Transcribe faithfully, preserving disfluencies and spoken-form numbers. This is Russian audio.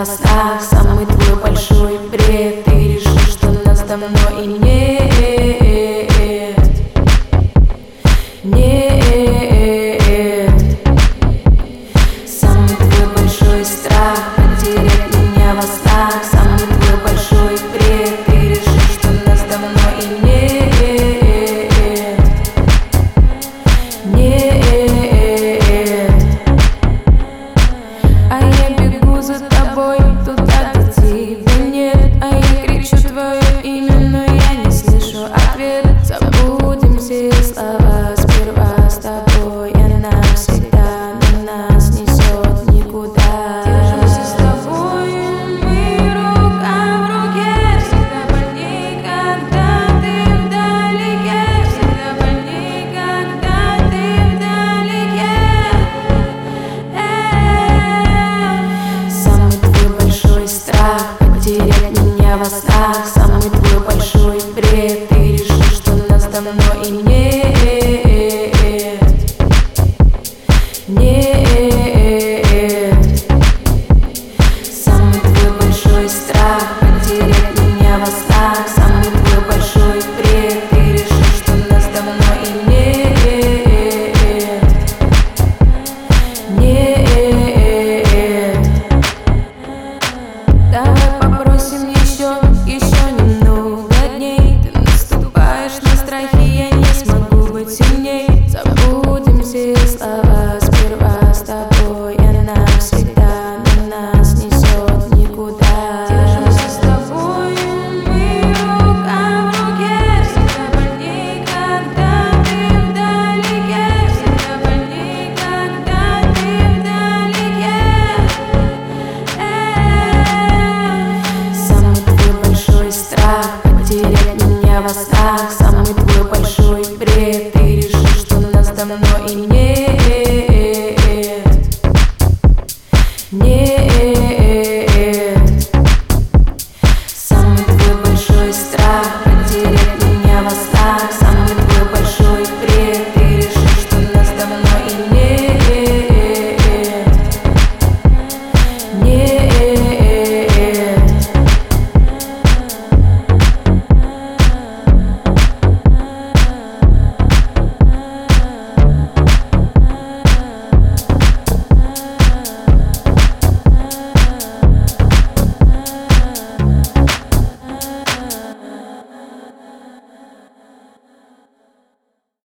во снах. Самый твой большой бред. Ты решил, что нас давно и нет. Нет. Самый твой большой страх потерять меня во снах. Самый твой большой бред. Ты решил, что нас давно и нет. Нет. А я бегу за тобой туда, где тебя нет. А я кричу твое имя, но я не слышу ответ. Забудем все слова сперва с тобой. Она всегда на нас несет никуда. Держимся с тобой, мы рука в руке. Всегда больней, когда ты вдалеке. Всегда больней, когда ты вдалеке. Самый твой большой страх потерять меня во снах. Самый твой большой бред. Ты решил, что нас давно и нет. Нет.